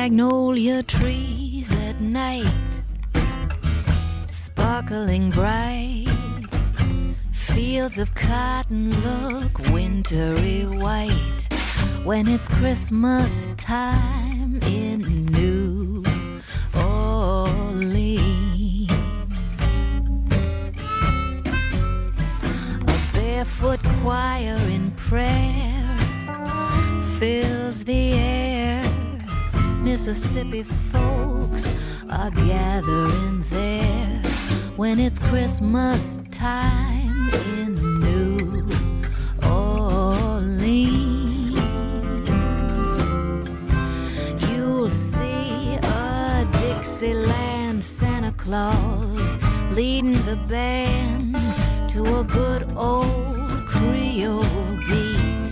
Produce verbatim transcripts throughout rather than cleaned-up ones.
magnolia trees at night, sparkling bright. Fields of cotton look wintry white when it's Christmas time in New Orleans. A barefoot choir in prayer fills the air. Mississippi folks are gathering there when it's Christmas time in New Orleans. You'll see a Dixieland Santa Claus leading the band to a good old Creole beat.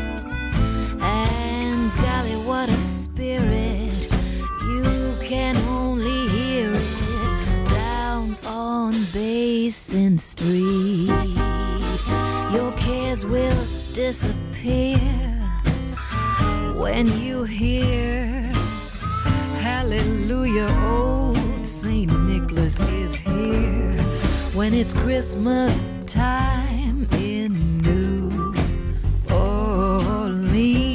And golly, what a spirit, you can only hear it down on Basin Street. Your cares will disappear when you hear hallelujah, old Saint Nicholas is here when it's Christmas time in New Orleans.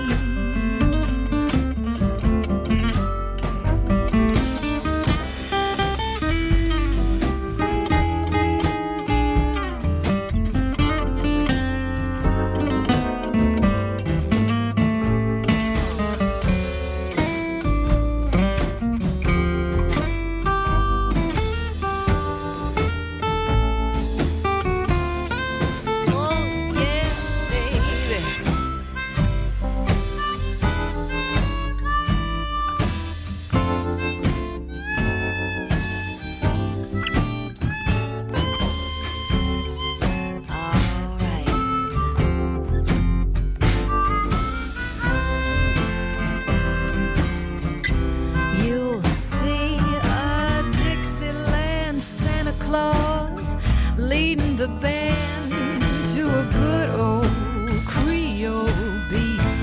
The band to a good old Creole beat.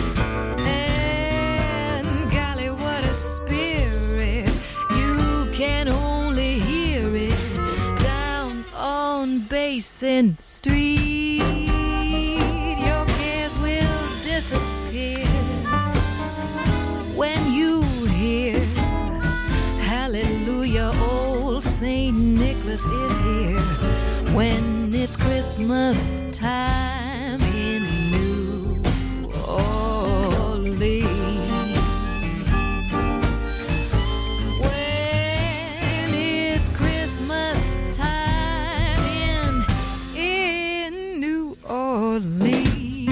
And golly, what a spirit, you can only hear it down on Basin Street. Your cares will disappear when you hear hallelujah, old Saint Nicholas is here when it's Christmas time in New Orleans. When it's Christmas time in, in New Orleans.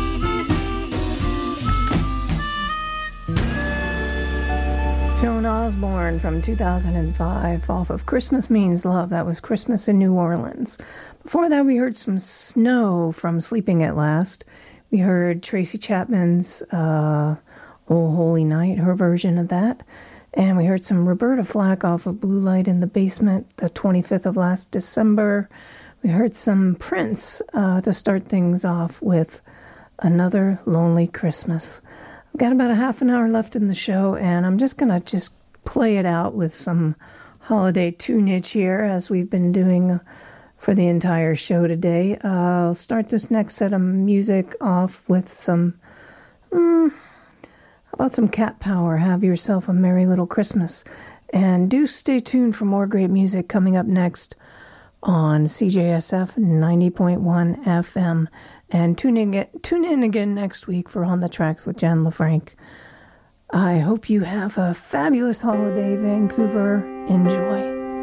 Joan Osborne from two thousand five off of Christmas Means Love. That was Christmas in New Orleans. Before that, we heard some Snow from Sleeping at Last. We heard Tracy Chapman's uh, Oh Holy Night, her version of that. And we heard some Roberta Flack off of Blue Light in the Basement, the twenty-fifth of last December. We heard some Prince uh, to start things off with Another Lonely Christmas. I've got about a half an hour left in the show, and I'm just going to just play it out with some holiday tunage here, as we've been doing for the entire show today. Uh, I'll start this next set of music off with some, mm, how about some Cat Power, Have Yourself a Merry Little Christmas. And do stay tuned for more great music coming up next on C J S F ninety point one F M. And tune in, tune in again next week for On the Tracks with Jen LaFranc. I hope you have a fabulous holiday, Vancouver. Enjoy.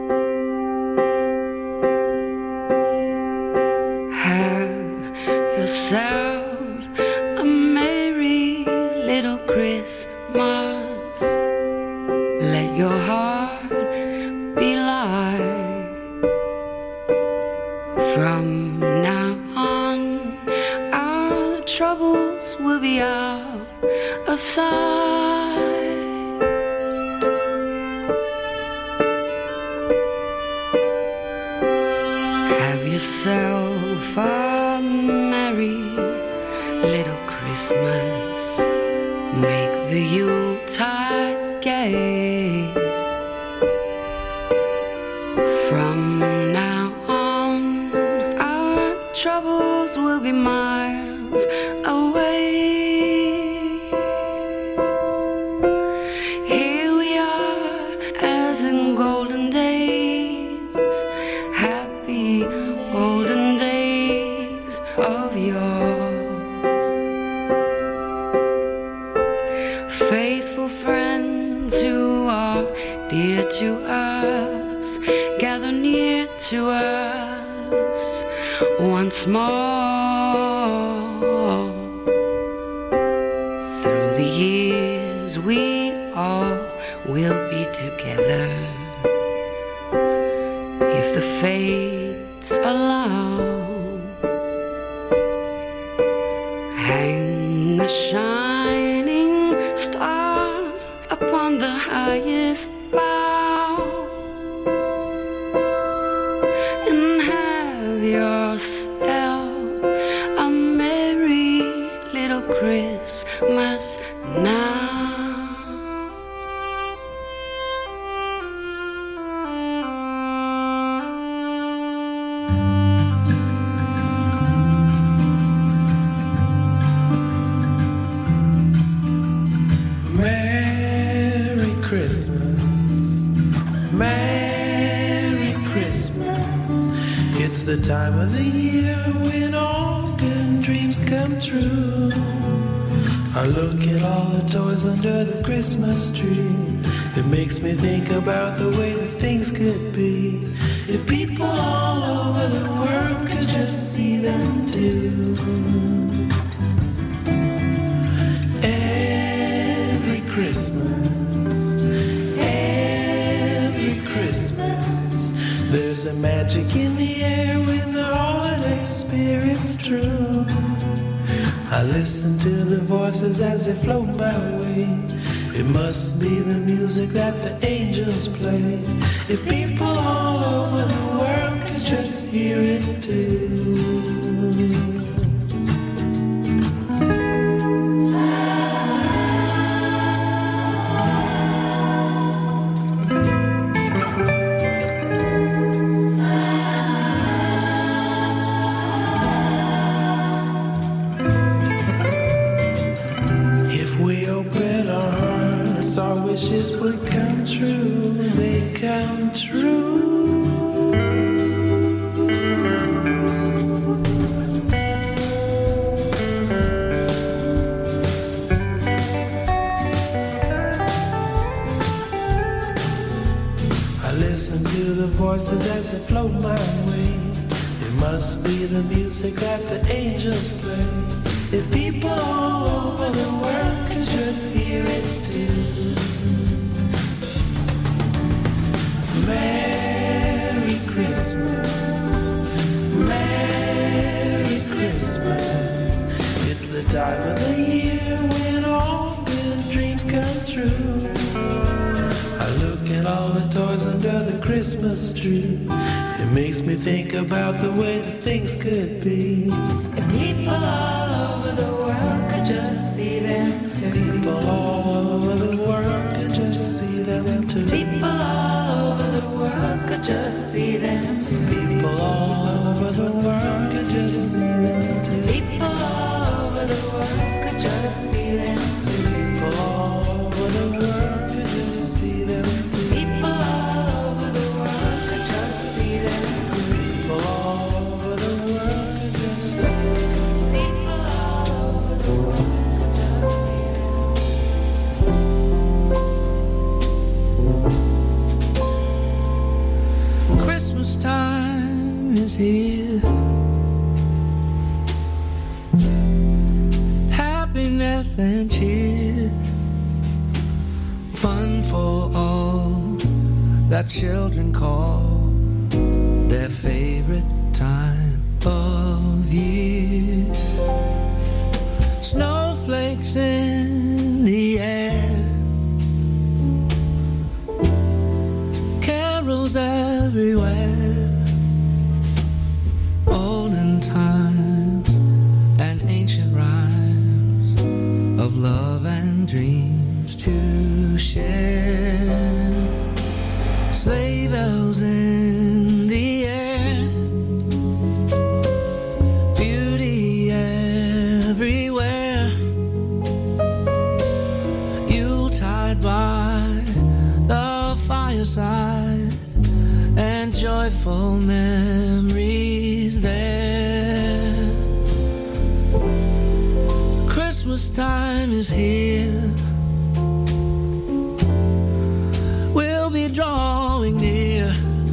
Have yourself a merry little Christmas. Let your heart be light. From now on, our troubles will be out of sight. Have yourself a merry little Christmas. make the Yuletide gay. From now on, our troubles will be miles away. Here we are, as in golden days, happy golden days of yore. Faithful friends who are dear to us, gather near to us once more. Through the years we all will be together, if the fates allow. Hang a shining star upon the highest bough, and have yourself a merry little Christmas now. Merry Christmas, Merry Christmas. It's the time of the year when all good dreams come true. I look at all the toys under the Christmas tree. It makes me think about the way that things could be if people all over the world could just see them too. Every Christmas, every Christmas, there's a magic in the air when the holiday spirit's true. I listen to the voices as they float my way. It must be the music that the angels play. If people all over the world could just hear it too. Wishes would come true, they come true. I listen to the voices as they float my way. It must be the music that the angels play. If people all over the world could just hear it too. Merry Christmas, Merry Christmas. It's the time of the year when all good dreams come true. I look at all the toys under the Christmas tree. It makes me think about the way that things could be if people all over the world could just see them too. People all over the world could just see them too. People all over the world could just see them too. People all over the world could just see them too. People all over the world could just see them too. People all over the world could just see them too. People all over the world could just see them too. People all over the world could just see them. People all over the world could just see them. Christmas time is here. Happiness and cheer, fun for all that children call their favorite time of year. Snowflakes in the air, carols everywhere, olden times and ancient rhymes of love and joyful memories there. Christmas time is here. We'll be drawing near.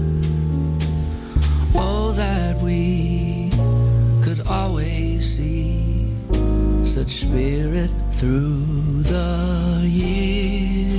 Oh, that we could always see such spirit through the years.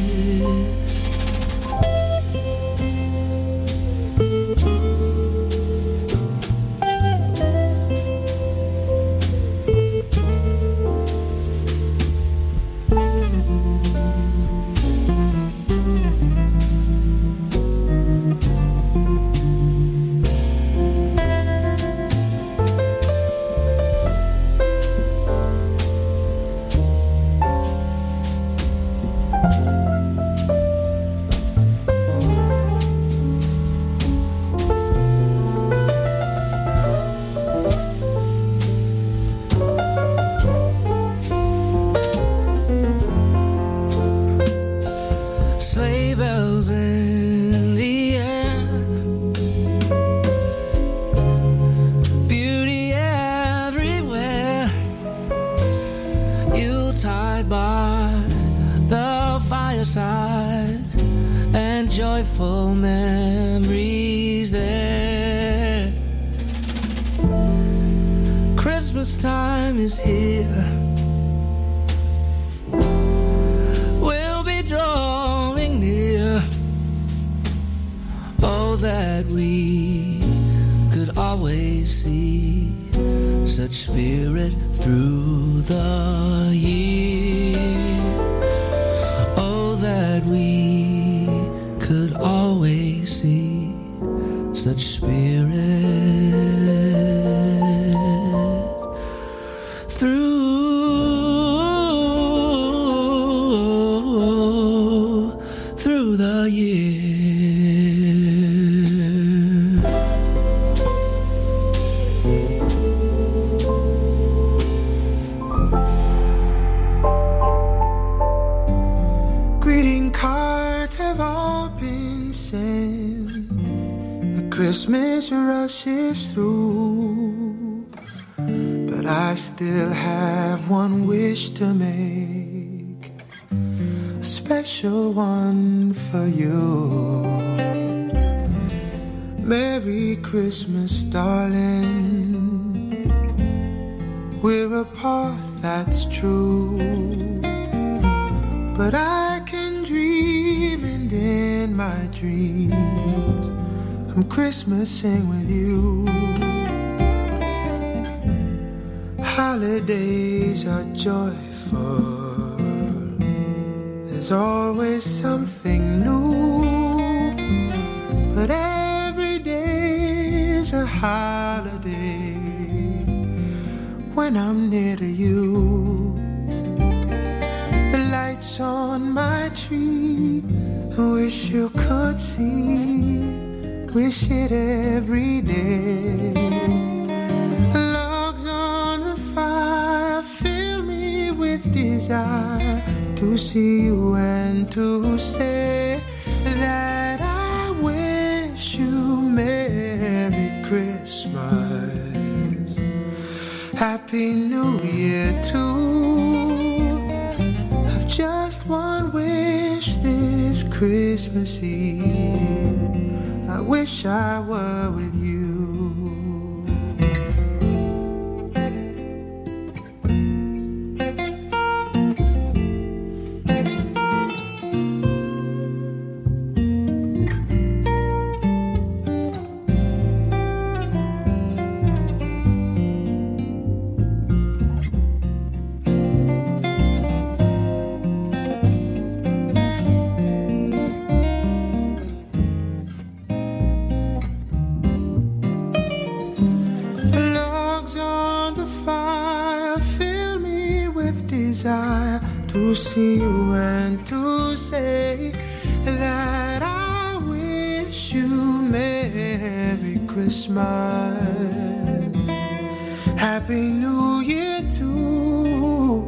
Joyful memories there. Christmas time is here. We'll be drawing near. Oh, that we could always see such spirit through the year. Oh, that we could always see such spirit through through the year. Greeting cards have all been sent. The Christmas rushes through, but I still have one wish to make, a special one for you. Merry Christmas, darling. We're apart, that's true, but I can dream, and in my dreams I'm Christmasing with you. Holidays are joyful. There's always something new, but every day is a holiday when I'm near to you. The lights on my tree, I wish you could see, wish it every day. Logs on the fire fill me with desire to see you and to say that I wish you Merry Christmas, Happy New Year too. I've just one wish this Christmas Eve, I wish I were with you. To see you and to say that I wish you Merry Christmas, Happy New Year too.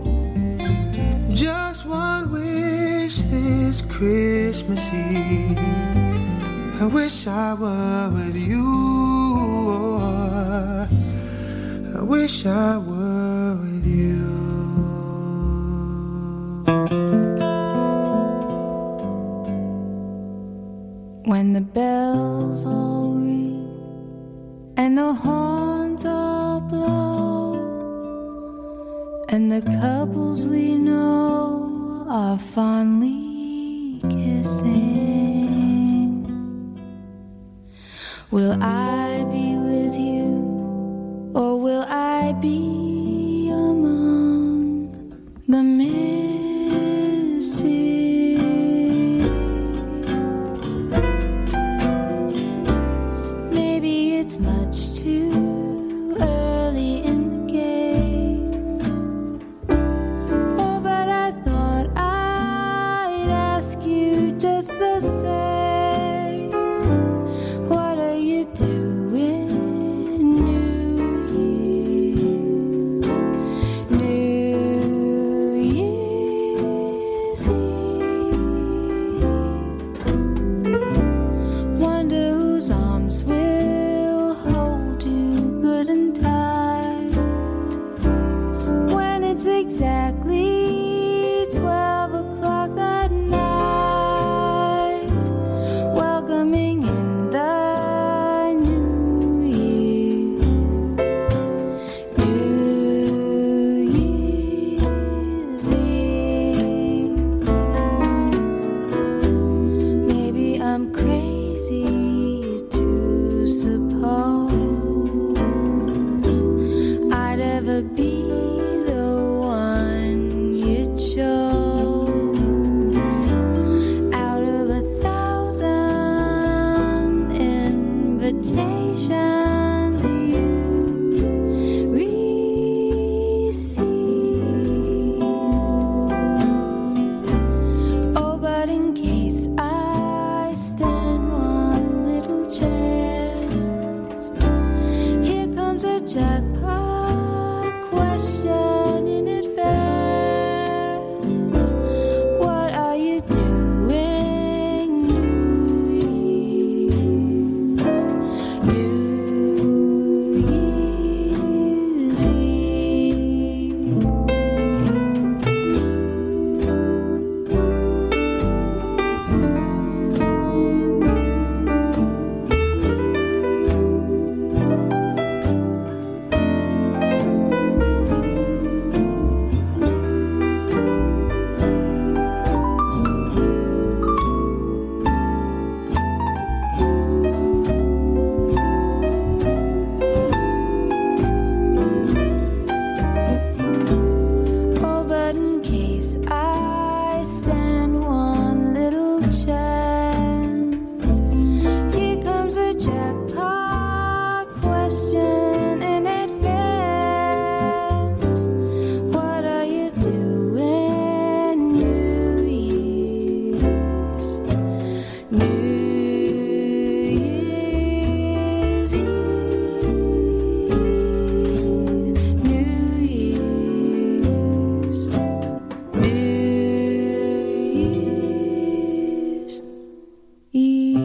Just one wish this Christmas Eve, I I wish I were with you. I wish I were with you. When the bells all ring and the horns all blow, and the couples we know are fondly kissing, will I be with you, or will I be among the missing? Maybe it's much too early in the game. Oh, but I thought I'd ask you just the same. What are you doing New Year's? New Year's Eve. Wonder whose arms will hold you good and tight when it's exactly twelve o'clock that night, welcoming in the new year. New Year's Eve. Maybe I'm crazy to suppose I'd ever be the one you chose out of a thousand invitations you received. Oh, but in case I stand one little chance, here comes a jackpot question in advance. What are you doing New Year's? New Year's Eve. Oh, but in case I stand one little chance, here comes a jackpot question in advance. What are you doing New Year's? New Year's Eve. New Year's. New Year's Eve.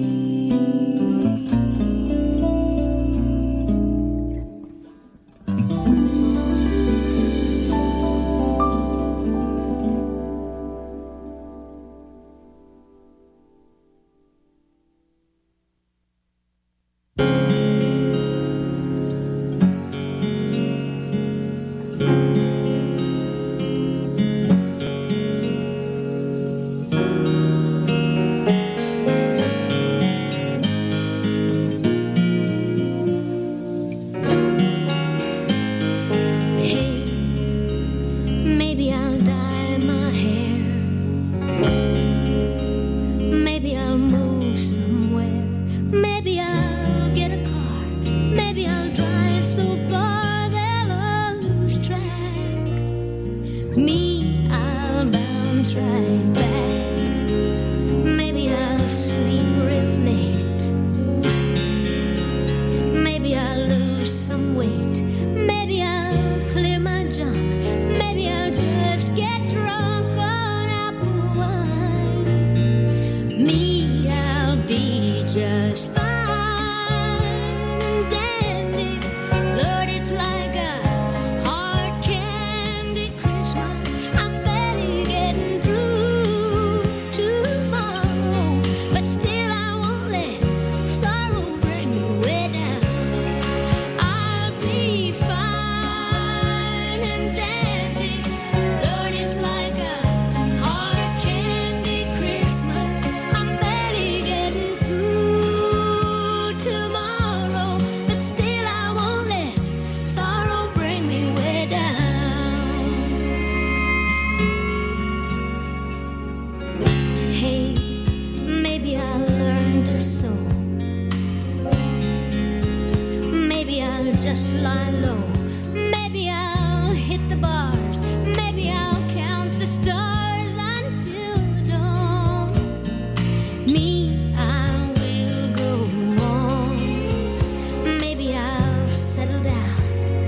Hey, maybe I'll dye my hair. Maybe I'll move somewhere. Maybe I'll get a car. Maybe I'll drive so far they'll lose track. Me, I'll bounce right back. Maybe I'll sleep real late. Maybe I'll lose some weight. Maybe I'll clear my junk. Maybe I'll just get drunk on apple wine. Me, I'll be just lie low. Maybe I'll hit the bars. Maybe I'll count the stars until dawn. Me, I will go on. Maybe I'll settle down.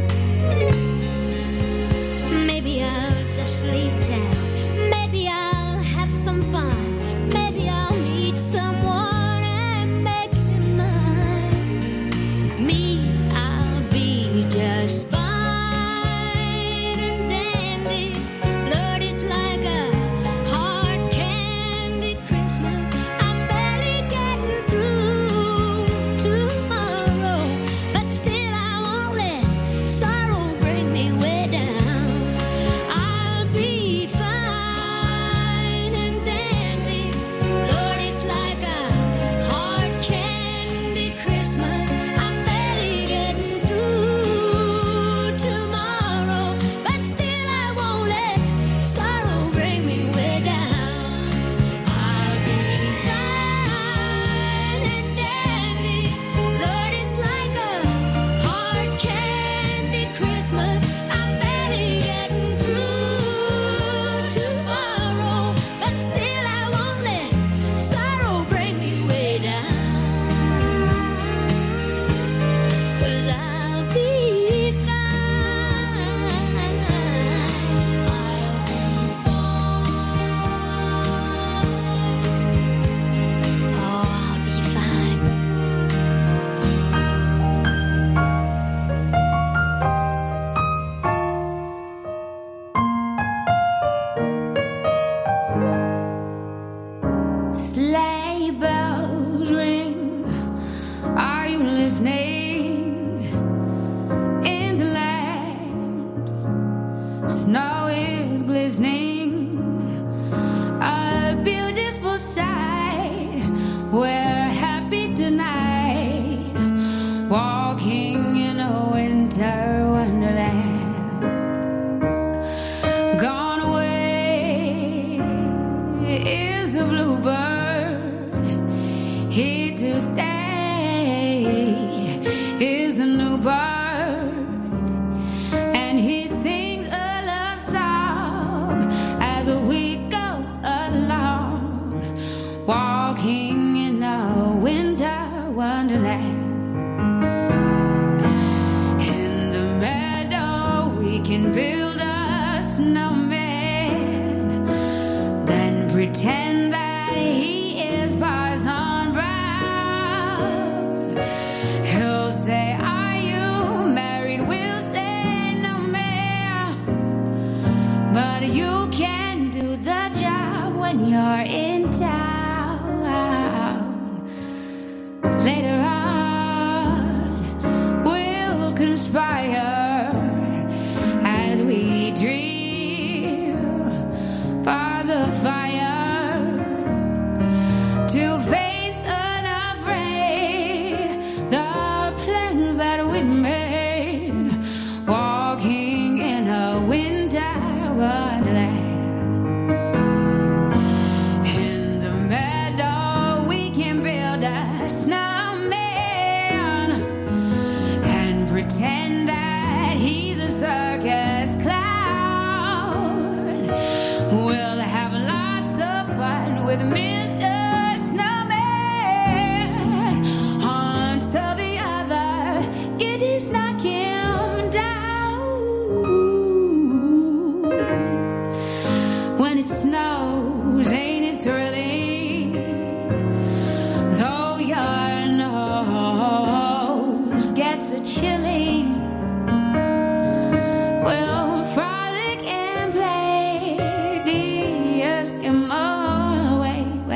Maybe I'll just leave town. Maybe I'll have some fun. Maybe I'll meet someone and make him mine. Me, I'll be just fine and dandy. Lord, it's like a hard candy Christmas. I'm barely getting through tomorrow, but still I won't let sorrow bring me way down. I'll be fine and dandy. Lord, it's like a hard candy Christmas. I'm barely getting through tomorrow, but still I won't let sorrow bring me way down. I'll be fine and dandy. Lord, it's like a hard candy Christmas. I'm barely getting through tomorrow, but still I won't let sorrow bring me way down. 'Cause I'll be fine. Oh, I'll be fine. Sleigh bells ring. Are you listening? In the land, snow is glistening. A beautiful sight. We're happy tonight, walking in a winter wonderland. Gone away is the bluebird. Here to stay is the new bird. And he sings a love song as we go along, walking in a winter wonderland. In the meadow we can build a snowman, then pretend that he is Parson Brown. He'll say, "Are you married?" We'll say, "No, ma'am." But you can do the job when you're in town. Later on, we'll conspire as we dream by the fire to face unafraid the plans that we made, walking in a winter wonderland. In the meadow we can build a snowman and pretend that he's a circus clown. We'll have lots of fun with Mister Snowman until the other kiddies knock him down. When it snows, ain't it thrilling? Though your nose gets a chilling, we'll frolic and play the Eskimo way.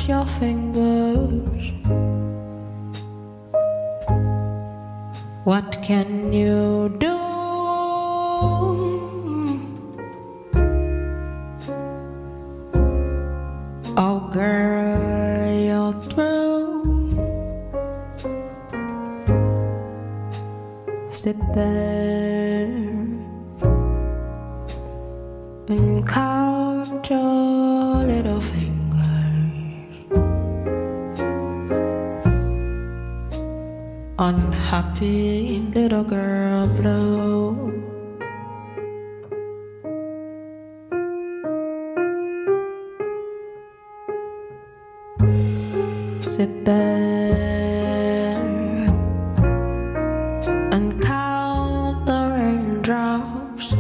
count your fingers. What can you do? Oh girl, you're through. Sit there and count your little fingers. Unhappy little girl blue. Sit there and count the raindrops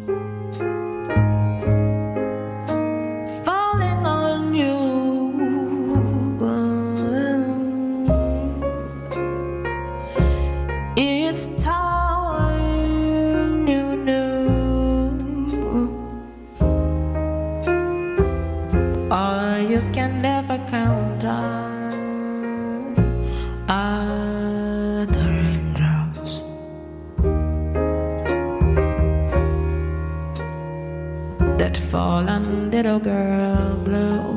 falling on you. It's time you knew all you can never count on. Are the raindrops that fall on little girl blue.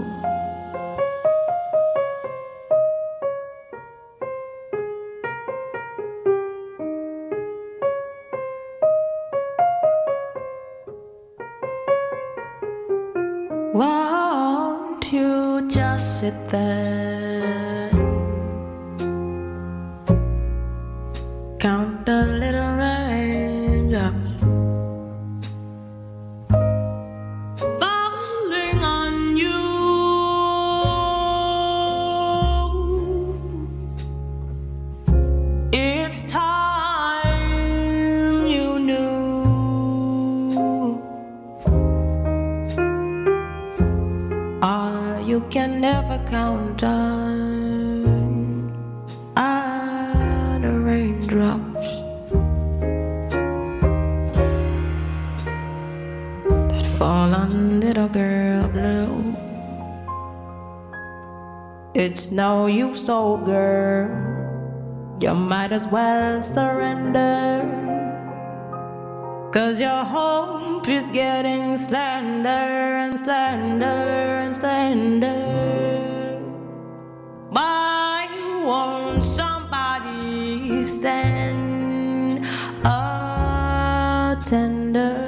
Won't you just sit there, count the little raindrops falling on you. It's time you knew all you can never count on are the raindrops that fall on little girl blue. It's no use, old girl, you might as well surrender, 'cause your hope is getting slender and slender and slender. Why won't somebody send a tender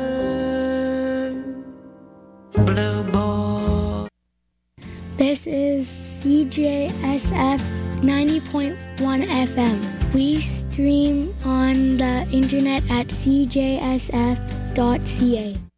blue boy? This is C J S F ninety point one F M. We stream on the internet at c j s f dot c a.